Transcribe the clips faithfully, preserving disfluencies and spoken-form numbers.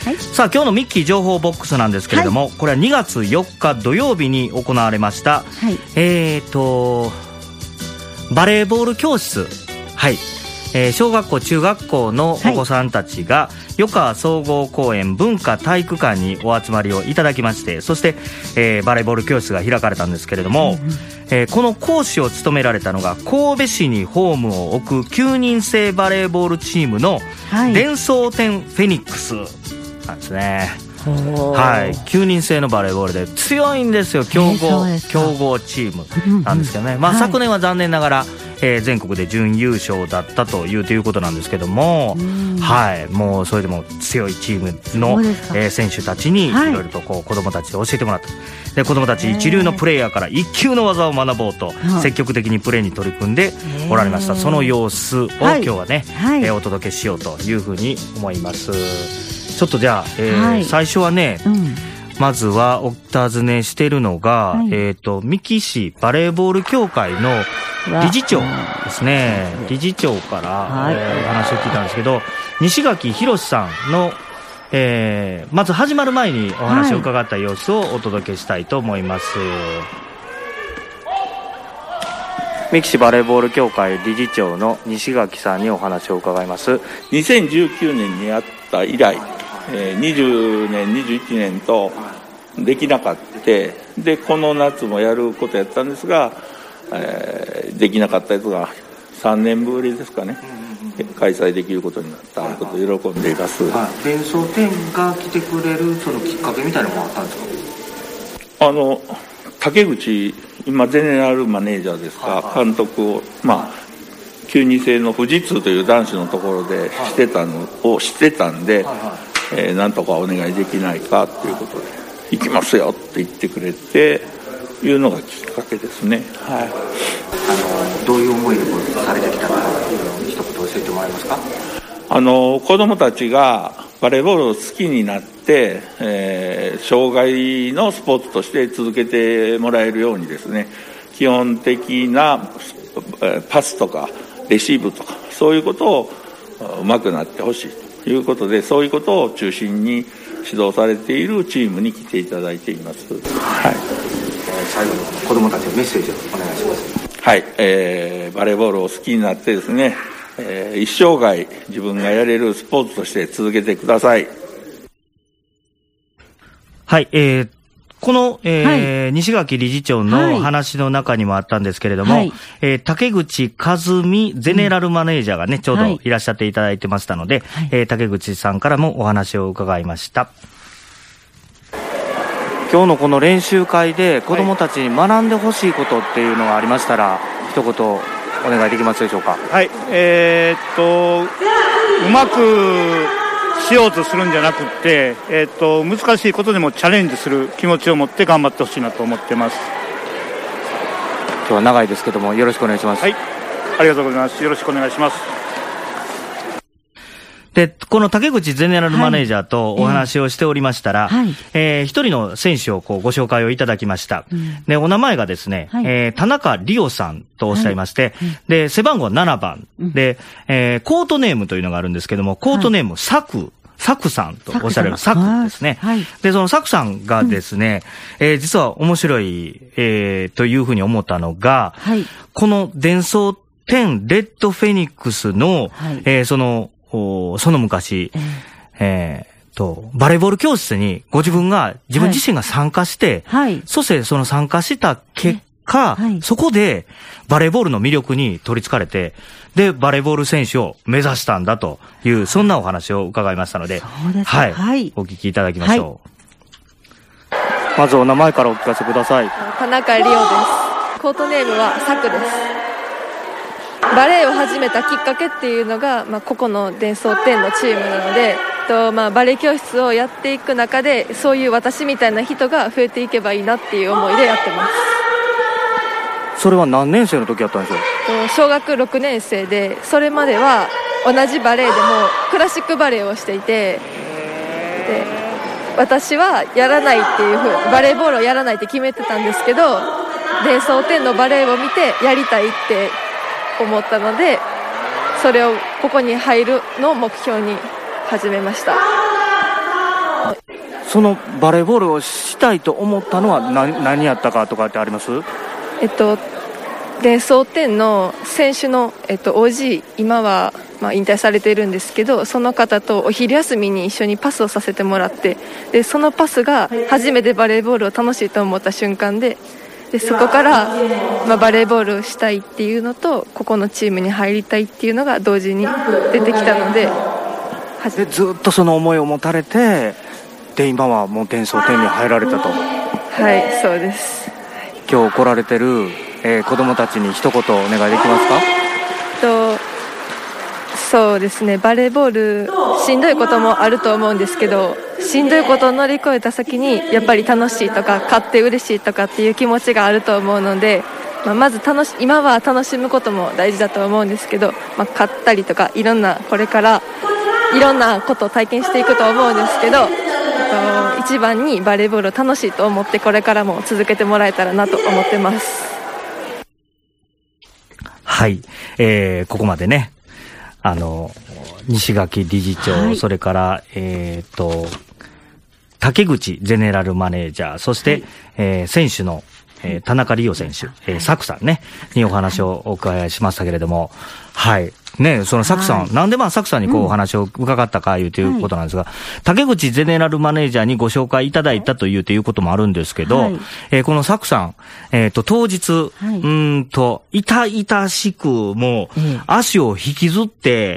はい、さあ今日のミッキー情報ボックスなんですけれども、はい、これはにがつよっか土曜日に行われました、はい、えーとバレーボール教室、はい、えー、小学校中学校のお子さんたちが、はい、余川総合公園文化体育館にお集まりをいただきまして、そして、えー、バレーボール教室が開かれたんですけれども、うんうん、えー、この講師を務められたのが神戸市にホームを置くきゅうにん制バレーボールチームのデンソーテンフェニックスなんですね。はい、きゅうにん制のバレーボールで強いんですよ。強豪、強豪チームなんですけどね、まあ、はい、昨年は残念ながら、えー、全国で準優勝だったというということなんですけども、はい、もうそれでも強いチームの、えー、選手たちにいろいろとこう子どもたちで教えてもらった。で子どもたち一流のプレーヤーから一級の技を学ぼうと積極的にプレーに取り組んでおられました。その様子を今日はね、はい、えー、お届けしようというふうに思います。ちょっとじゃあ、えーはい、最初はね、うん、まずはお尋ねしているのが、はい、えーと、三木市バレーボール協会の理事長ですね。理事長から、はい、えー、話を聞いたんですけど、西垣博さんの、えー、まず始まる前にお話を伺った様子をお届けしたいと思います。はい、三木市バレーボール協会理事長の西垣さんにお話を伺います。 にせんじゅうきゅうねんにやった以来、えー、にじゅうねんにじゅういちねんとできなかった。でこの夏もやることやったんですが、えー、できなかったやつがさんねんぶりですかね、うんうんうん、開催できることになったことを喜んでいます。 デンソーテンが来てくれるそのきっかけみたいなのもあったんですか？ あの竹口、今ゼネラルマネージャーですか、監督を、まあ、きゅうにん制の富士通という男子のところでしてたのをしてたんで、えー、なんとかお願いできないかということで行きますよって言ってくれていうのがきっかけですね。はい、 あのどういう思いでされてきたかっていうのを一言教えてもらえますか？ あの子どもたちがバレーボールを好きになって、えー、障害のスポーツとして続けてもらえるようにですね、基本的なパスとかレシーブとかそういうことをうまくなってほしいということで、そういうことを中心に指導されているチームに来ていただいています。はい、 最後に子どもたちのメッセージをお願いします。 はい、えー、バレーボールを好きになってですね、えー、一生涯自分がやれるスポーツとして続けてください。 はい、えーこの、えーはい、西垣理事長の話の中にもあったんですけれども、はい、えー、竹口和美ゼネラルマネージャーがね、うん、ちょうどいらっしゃっていただいてましたので、はい、えー、竹口さんからもお話を伺いました。今日のこの練習会で子どもたちに学んでほしいことっていうのがありましたら、一言お願いできますでしょうか？ はい、えー、っとうまくしようとするんじゃなくって、えー、と難しいことでもチャレンジする気持ちを持って頑張ってほしいなと思ってます。 今日は長いですけどもよろしくお願いします。 はい、ありがとうございます。よろしくお願いします。 でこの竹口ゼネラルマネージャーとお話をしておりましたら、はい、えー、一人の選手をこうご紹介をいただきました、うん、でお名前がですね、はい、えー、田中理央さんとおっしゃいまして、はい、で背番号ななばん、うん、で、えー、コートネームというのがあるんですけども、コートネーム、はい、サクサクさんとおっしゃるサクですね、はい、でそのサクさんがですね、うん、えー、実は面白い、えー、というふうに思ったのが、はい、このデンソーテンレッドフェニックスの、はい、えー、そのその昔、えー、とバレーボール教室にご自分が自分自身が参加して、はい、そしてその参加した結果、はい、そこでバレーボールの魅力に取りつかれて、でバレーボール選手を目指したんだというそんなお話を伺いましたので、そうですか、はいはい、お聞きいただきましょう。はい、まずお名前からお聞かせください。 田中理央です。コートネームはサクです。バレーを始めたきっかけっていうのが、まあ、ここのデンソーテンのチームなので、と、まあ、バレー教室をやっていく中でそういう私みたいな人が増えていけばいいなっていう思いでやってます。 それは何年生の時やったんでしょう？ 小学ろくねん生で、それまでは同じバレーでもクラシックバレーをしていて、で私はやらないっていうふうバレーボールをやらないって決めてたんですけど、デンソーテンのバレーを見てやりたいって思ったので、それをここに入るのを目標に始めました。 そのバレーボールをしたいと思ったのは 何, 何やったかとかってあります？ えっと伝送店の選手の、えっと、オージー 今は、まあ、引退されているんですけど、その方とお昼休みに一緒にパスをさせてもらって、でそのパスが初めてバレーボールを楽しいと思った瞬間で、でそこから、まあ、バレーボールをしたいっていうのとここのチームに入りたいっていうのが同時に出てきたので、 でずっとその思いを持たれて、で今はもう伝送店に入られたと。 はい、そうです。 今日来られてる、えー、子どもたちに一言お願いできますか？ とそうですね、バレーボールしんどいこともあると思うんですけど、しんどいことを乗り越えた先にやっぱり楽しいとか勝って嬉しいとかっていう気持ちがあると思うので、まあ、まず楽し今は楽しむことも大事だと思うんですけど、まあ、勝ったりとかいろんなこれからいろんなことを体験していくと思うんですけど、一番にバレーボールを楽しいと思ってこれからも続けてもらえたらなと思ってます。 はい、えー、ここまでね、あの西垣理事長、はい、それからえっと竹口ゼネラルマネージャー、そして、はい、えー、選手の、えー、田中理央選手、えー、サクさんねにお話をお伺いしましたけれども、はいね、そのサクさん、はい、なんでまあサクさんにこうお話を伺ったかいうということなんですが、はい、竹口ゼネラルマネージャーにご紹介いただいたというということもあるんですけど、はい、えー、このサクさん、えっと当日、はい、うーんと痛々しくもう足を引きずって、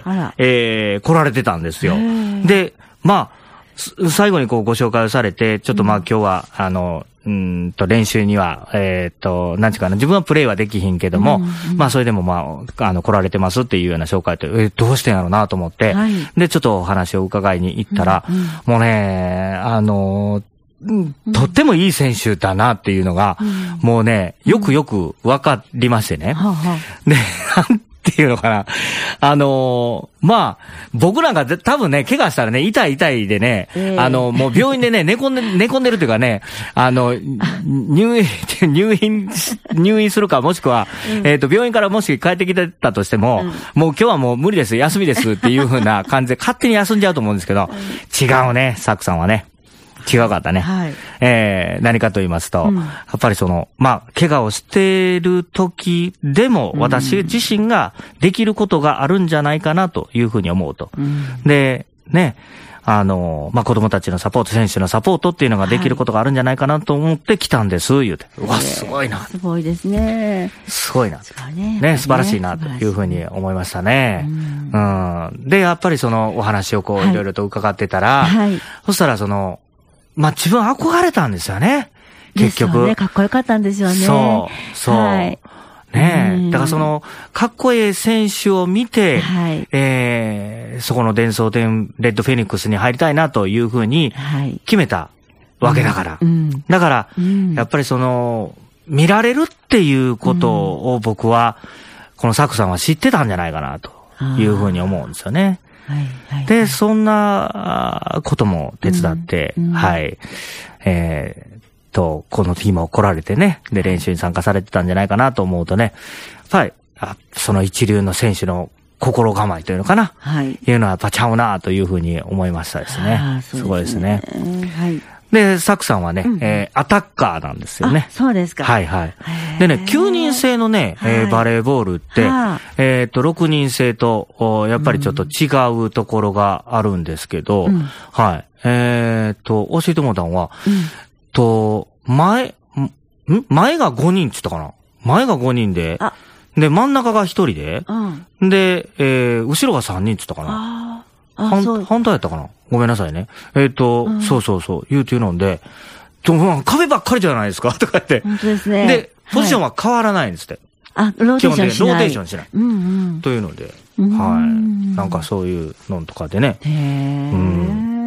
えー、来られてたんですよ。で、まあ最後にこうご紹介をされて、ちょっとまあ今日は、うん、あのうんと練習には、えっと、なんていうかな、自分はプレイはできひんけども、うんうん、まあそれでもまあ、あの、来られてますっていうような紹介と、え、どうしてんやろうなと思って、はい、で、ちょっとお話を伺いに行ったら、うんうん、もうね、あの、とってもいい選手だなっていうのが、うん、もうね、よくよくわかりましてね。うん、で、なんっていうのかな。あのー、まあ、僕なんか多分ね、怪我したらね、痛い痛いでね、えー、あの、もう病院でね、寝込んで、寝込んでるっていうかね、あの、入院、入院、入院するか、もしくは、うん、えっと、病院からもし帰ってきてたとしても、うん、もう今日はもう無理です、休みですっていう風な感じで勝手に休んじゃうと思うんですけど、うん、違うね、サクさんはね。違うかったね。はい。えー、何かと言いますと、うん、やっぱりその、まあ、怪我をしている時でも、私自身ができることがあるんじゃないかなというふうに思うと。うん、で、ね、あの、まあ、子供たちのサポート、選手のサポートっていうのができることがあるんじゃないかなと思って来たんです、言うて。うわ、すごいな。 すごいですね。 すごいな。ね、ね、素晴らしいなというふうに思いましたね。うん、うん。で、やっぱりそのお話をこう、いろいろと伺ってたら、はい、そしたらその、まあ、自分憧れたんですよね。結局。ですよね。 かっこよかったんですよね。 そう、そう。はい、ねえ。だからその、かっこいい選手を見て、はい、えー、そこの伝送店、レッドフェニックスに入りたいなというふうに、決めたわけだから。うんうん、だから、うん、やっぱりその、見られるっていうことを僕は、このサクさんは知ってたんじゃないかなというふうに思うんですよね。はいはいはい、で、そんなことも手伝って、うんうん、はい、えー、と、この日も来られてね、で、練習に参加されてたんじゃないかなと思うとね、やっぱり、あその一流の選手の心構えというのかな、はい、いうのはやっぱちゃうなというふうに思いましたですね。あ、そうですね。すごいですね。はい。で、サクさんはね、うん、えー、アタッカーなんですよね。 そうですか。 はいはい。でね、きゅうにん制のね、えー、バレーボールって、えっと、ろくにん制と、やっぱりちょっと違うところがあるんですけど、うん、はい。えっと、教えてもらったのは、うん、と、前、ん前がごにんって言ったかな？前がごにんで、で、真ん中がひとりで、うん、で、えー、後ろがさんにんって言ったかな？ああ、そう。反対やったかな？ごめんなさいね。えっ、ー、と、うん、そうそうそう、言うていうので、壁ばっかりじゃないですかとか言って。 本当ですね。 で、ポジションは変わらないんですって。 はい、あ、ローテーションしない。 ローテーションしない。うんうん、というので、はい。なんかそういうのとかでね。へー。うん。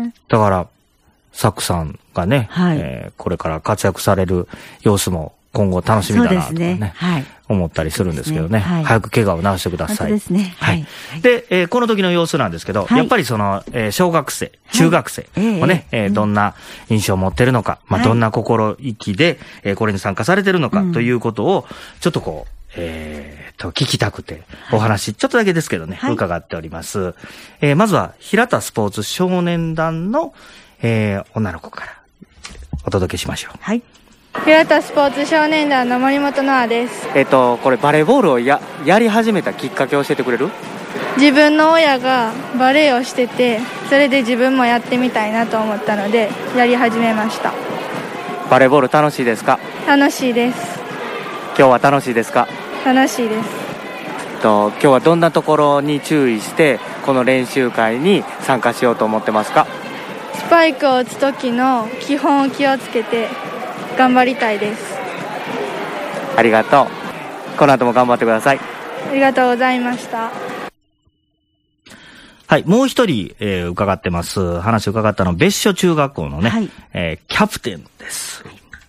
だから、サクさんがね、はい、えー、これから活躍される様子も今後楽しみだなとかね、ね、はい、思ったりするんですけどね、はい、早く怪我を治してください。 そうですね。 はい。はい、で、えー、この時の様子なんですけど、はい、やっぱりその、えー、小学生、中学生をね、はい、えー、どんな印象を持ってるのか、まあ、どんな心意気で、えー、これに参加されてるのかということを、ちょっとこう、えー、と、聞きたくて、お話、ちょっとだけですけどね、はい、伺っております。えー、まずは、平田スポーツ少年団の、 えー、女の子からお届けしましょう。 はい。 平田スポーツ少年団の森本乃愛です。 えっとこれバレーボールをややり始めたきっかけを教えてくれる？ 自分の親がバレーをしてて、それで自分もやってみたいなと思ったのでやり始めました。 バレーボール楽しいですか？ 楽しいです。 今日は楽しいですか？ 楽しいです。 と今日はどんなところに注意してこの練習会に参加しようと思ってますか？ スパイクを打つ時の基本を気をつけて頑張りたいです。 ありがとう。この後も頑張ってください。 ありがとうございました。 はい、もう一人、えー、伺ってます。話を伺ったのは別所中学校のね、はい、えー、キャプテンです。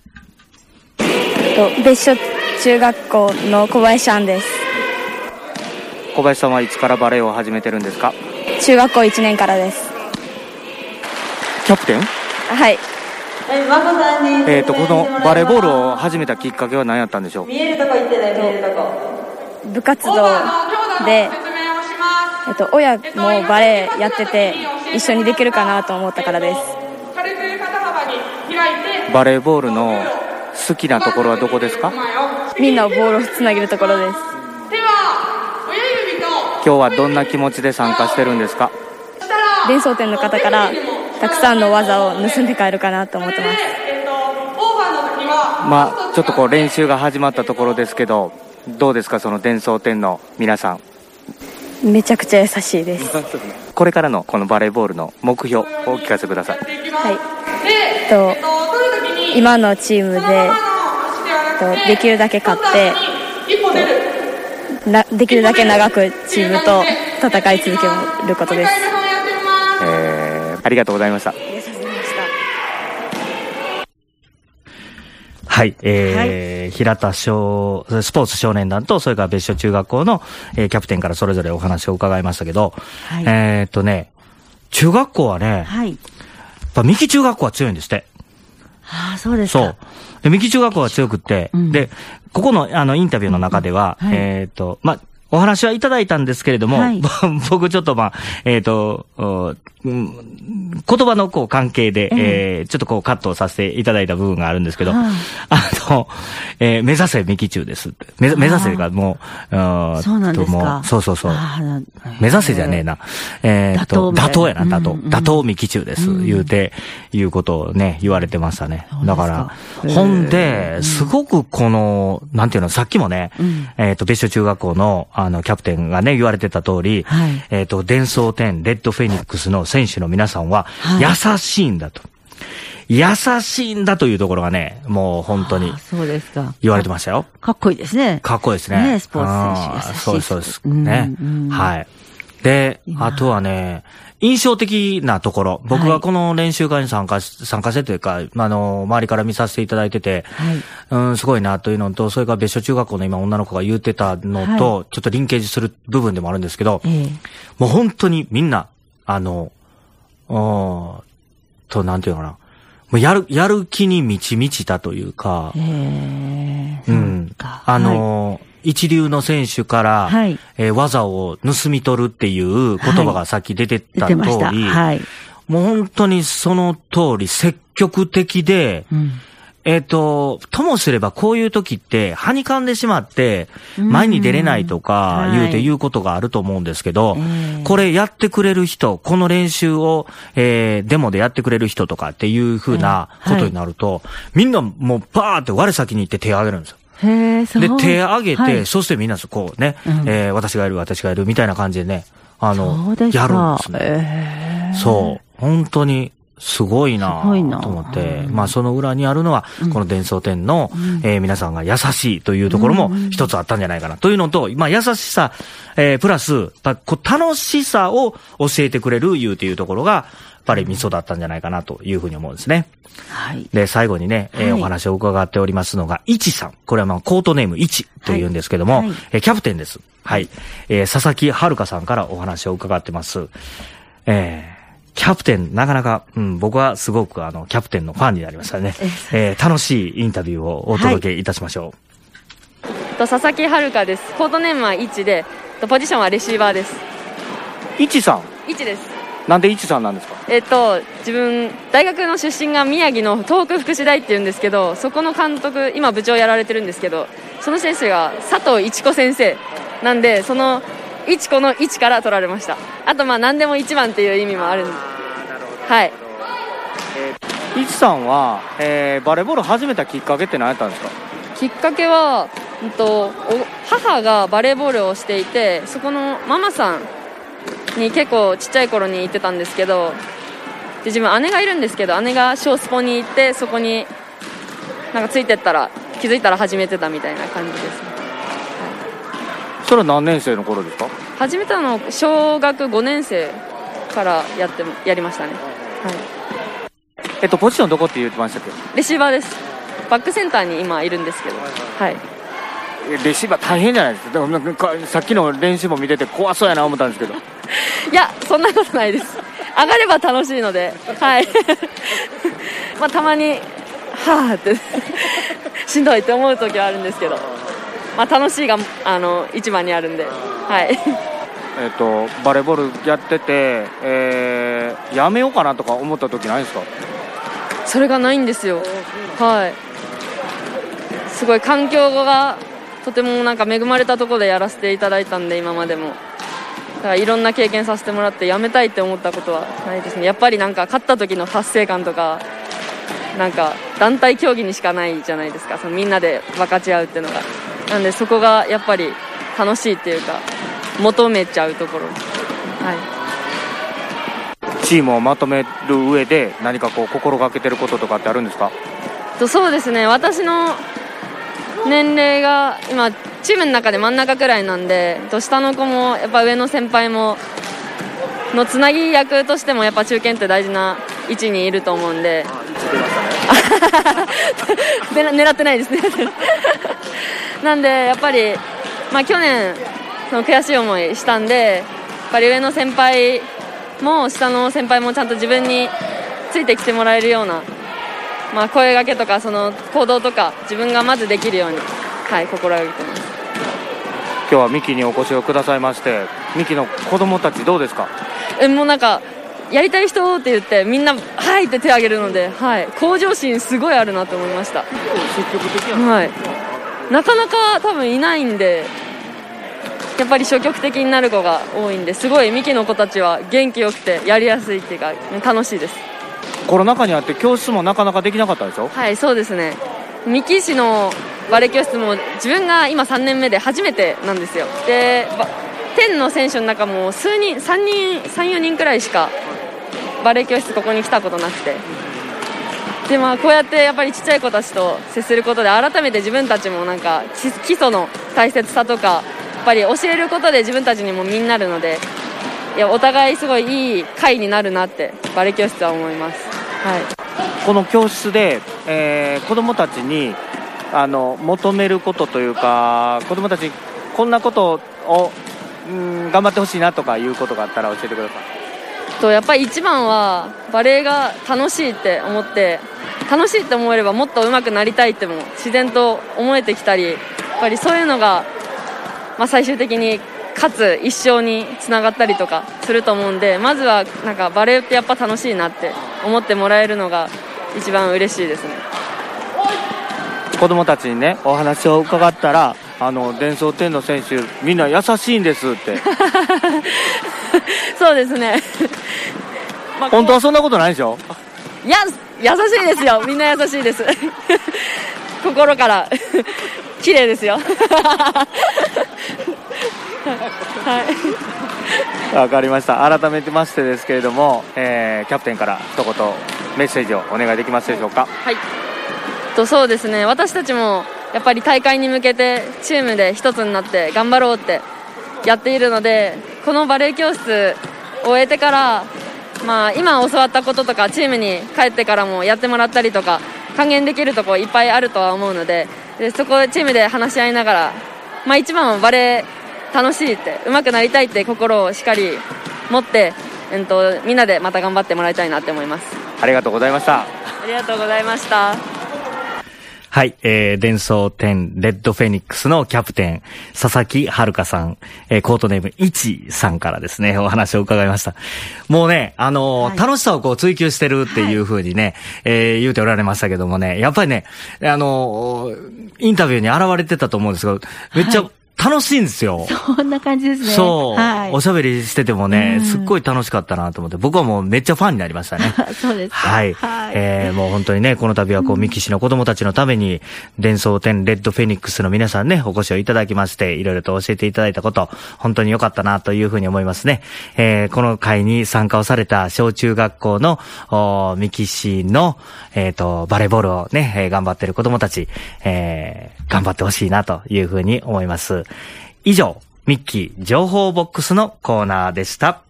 別所中学校の小林杏です。 小林さんはいつからバレーを始めてるんですか？ 中学校いちねんからです。 キャプテン？ はい。 えっとこのバレーボールを始めたきっかけは何やったんでしょう？ 見えるとこ行ってない、見えるとこ。部活動で、えっと親もバレーやってて一緒にできるかなと思ったからです。 バレーボールの好きなところはどこですか？ みんなをボールをつなげるところです。 今日はどんな気持ちで参加してるんですか？ 伝送店の方からたくさんの技を盗んで帰るかなと思ってます。 まあちょっとこう練習が始まったところですけど、どうですか、その伝送店の皆さん？ めちゃくちゃ優しいです。 これからのこのバレーボールの目標をお聞かせください。 はい、と今のチームでとできるだけ勝ってなできるだけ長くチームと戦い続けることです。 えー、ありがとうございました。はい、えーはい、平田小スポーツ少年団とそれから別所中学校の、えー、キャプテンからそれぞれお話を伺いましたけど、はい、えー、っとね中学校はね、はい、やっぱ三木中学校は強いんですって。 ああ、そうですか。 そうで三木中学校は強くって、うん、でここのあのインタビューの中では、うんはい、えー、っとまあお話はいただいたんですけれども、はい、僕ちょっとまあ、えっ、ー、と、うん、言葉のこう関係で、えーえー、ちょっとこうカットをさせていただいた部分があるんですけど、はあ、あの、えー、目指せ三木中ですって。目指せがもう、 あそうなんですか。 そうそうそう。目指せじゃねえな。えー、っと、打倒やな、打倒。打倒三木中です。言うて、いうことをね、言われてましたね。だから、ほんで、すごくこの、なんていうの、さっきもね、うん、えっと、別所中学校の、あの、キャプテンがね、言われてた通り、はい、えっと、伝送店、レッドフェニックスの選手の皆さんは、優しいんだと。優しいんだというところがね、もう本当に、そうですか。言われてましたよ。 かっこいいですね。 かっこいいですね。 ね、スポーツ選手優しい。 そうです、そうです。ね。はい。で、あとはね、印象的なところ、僕はこの練習会に参加し、参加してというか、あの、周りから見させていただいてて、はい、うん、すごいなというのと、それから別所中学校の今女の子が言ってたのと、はい、ちょっとリンケージする部分でもあるんですけど、えー、もう本当にみんな、あの、おと、なんていうのかな、もうやる、やる気に満ち満ちたというか、えー、うん、あの、はい一流の選手から、はいえー、技を盗み取るっていう言葉がさっき出てた通り、はいはい、もう本当にその通り積極的で、うん、えっと、ともすればこういう時ってはにかんでしまって前に出れないとか言うて言うことがあると思うんですけど、はい、これやってくれる人、この練習を、えー、デモでやってくれる人とかっていう風なことになると、はい、みんなもうバーって我先に行って手を挙げるんですよ。 へそうで、手挙げて、はい、そしてみんなこうね、うん、えー、私がやる、私がやるみたいな感じでね、あの、やるんですね。えー、そう。本当にすごいなと思って、まあその裏にあるのは、この伝送店の、うん、えー、皆さんが優しいというところも一つあったんじゃないかなというのと、まあ優しさ、えー、プラス、楽しさを教えてくれる言うというところが、やっぱり味噌だったんじゃないかなというふうに思うんですね。はい。で、最後にね、えーはい、お話を伺っておりますのが、いちさん。これはまあ、コートネームいちというんですけども、はいはい、えー、キャプテンです。はい。えー、佐々木遥さんからお話を伺ってます。えー、キャプテン、なかなか、うん、僕はすごくあの、キャプテンのファンになりましたね。えー、楽しいインタビューをお届けいたしましょう。 はい、と佐々木遥です。コートネームはいちで、とポジションはレシーバーです。 いちさん。 いちです。 なんでいちさんなんですか？ えっと自分大学の出身が宮城の東北福祉大っていうんですけど、そこの監督今部長やられてるんですけど、その先生が佐藤一子先生なんで、その一子の一から取られました。あとまあ何でも一番っていう意味もあるんで。はい。 いちさんは、えー、バレーボール始めたきっかけって何やったんですか？ きっかけは、うんと、母がバレーボールをしていて、そこのママさんに結構ちっちゃい頃に行ってたんですけど、で自分姉がいるんですけど、姉が小スポに行って、そこになんかついてったら気づいたら始めてたみたいな感じですね。はい、 それは何年生の頃ですか？ 始めたの小学ごねん生からやってやりましたね。はい。 えっとポジションどこって言ってましたっけ？ レシーバーです。バックセンターに今いるんですけど、はい。 レシーバー大変じゃないですか？でもなんかさっきの練習も見てて怖そうやな思ったんですけど。 いや、そんなことないです。上がれば楽しいので、はい。まあたまにはぁってしんどいって思う時はあるんですけど、まあ楽しいがあの一番にあるんで、はい。 えっとバレーボールやってて、えー、やめようかなとか思った時ないですか？ それがないんですよ。はい。すごい環境がとてもなんか恵まれたところでやらせていただいたんで、今までもだからいろんな経験させてもらってやめたいって思ったことはないですね。やっぱりなんか勝った時の達成感とか、なんか団体競技にしかないじゃないですか、そのみんなで分かち合うっていうのが。なんでそこがやっぱり楽しいっていうか求めちゃうところ。はい。 チームをまとめる上で何かこう心がけてることとかってあるんですか？ そうですね、私の年齢が今チームの中で真ん中くらいなんで、下の子もやっぱ上の先輩ものつなぎ役としてもやっぱ中堅って大事な位置にいると思うんで。狙ってないですね。なんでやっぱり、まあ、去年その悔しい思いしたんで、やっぱり上の先輩も下の先輩もちゃんと自分についてきてもらえるような、まあ、声掛けとかその行動とか自分がまずできるように、はい、心がけてます。 今日はミキにお越しをくださいまして、ミキの子供たちどうですか？ えもうなんかやりたい人って言ってみんなはいって手を挙げるので、はい、向上心すごいあるなと思いました。 積極的や、 はい、なかなか多分いないんで、やっぱり消極的になる子が多いんで、すごいミキの子たちは元気よくてやりやすいっていうか楽しいです。 コロナ禍にあって教室もなかなかできなかったでしょ？ はい、そうですね。三木市のバレー教室も自分が今さんねんめで初めてなんですよ。で県の選手の中も数人さんにんさんよにんくらいしかバレー教室ここに来たことなくて、で、まあ、こうやってやっぱりちっちゃい子たちと接することで改めて自分たちもなんか基礎の大切さとかやっぱり教えることで自分たちにも身になるので、いやお互いすごいいい会になるなってバレー教室は思います。はい、 この教室で、えー、子どもたちにあの求めることというか、子どもたちにこんなことを、うん、頑張ってほしいなとかいうことがあったら教えてください。 とやっぱり一番はバレーが楽しいって思って、楽しいって思えればもっと上手くなりたいっても自然と思えてきたり、やっぱりそういうのが、まあ、最終的に勝つ一生につながったりとかすると思うんで、まずはなんかバレーってやっぱ楽しいなって思ってもらえるのが一番嬉しいですね。 子供たちにねお話を伺ったら、あのデンソーテンの選手みんな優しいんですってそうですね本当はそんなことないでしょ？ いや優しいですよ、みんな優しいです心から綺麗ですよはいわかりました。改めてましてですけれども、えー、キャプテンから一言メッセージをお願いできますでしょうか？ はい、とそうですね、私たちもやっぱり大会に向けてチームで一つになって頑張ろうってやっているので、このバレー教室を終えてから、まあ、今教わったこととかチームに帰ってからもやってもらったりとか還元できるところいっぱいあるとは思うので、でそこでチームで話し合いながら、まあ、一番はバレー楽しいって上手くなりたいって心をしっかり持って、えっと、みんなでまた頑張ってもらいたいなって思います。 ありがとうございました。 ありがとうございました。 はい、えー、伝送天レッドフェニックスのキャプテン、佐々木遥さん、えー、コートネームいちさんからですね、お話を伺いました。もうね、あのーはい、楽しさをこう追求してるっていう風にね、はい、えー、言うておられましたけどもね、やっぱりね、あのー、インタビューに現れてたと思うんですけど、めっちゃ、はい楽しいんですよ。 そんな感じですね。 そう。 はい、 おしゃべりしててもね、すっごい楽しかったなと思って、僕はもうめっちゃファンになりましたね。 そうですか。 はい。はい、えー、もう本当にね、この度はこう、三木市の子供たちのために、伝送天レッドフェニックスの皆さんね、お越しをいただきまして、いろいろと教えていただいたこと、本当に良かったなというふうに思いますね。えー、この会に参加をされた小中学校の、三木市の、えっと、バレーボールをね、えー、頑張ってる子供たち、えー、頑張ってほしいなというふうに思います。以上、ミッキー情報ボックスのコーナーでした。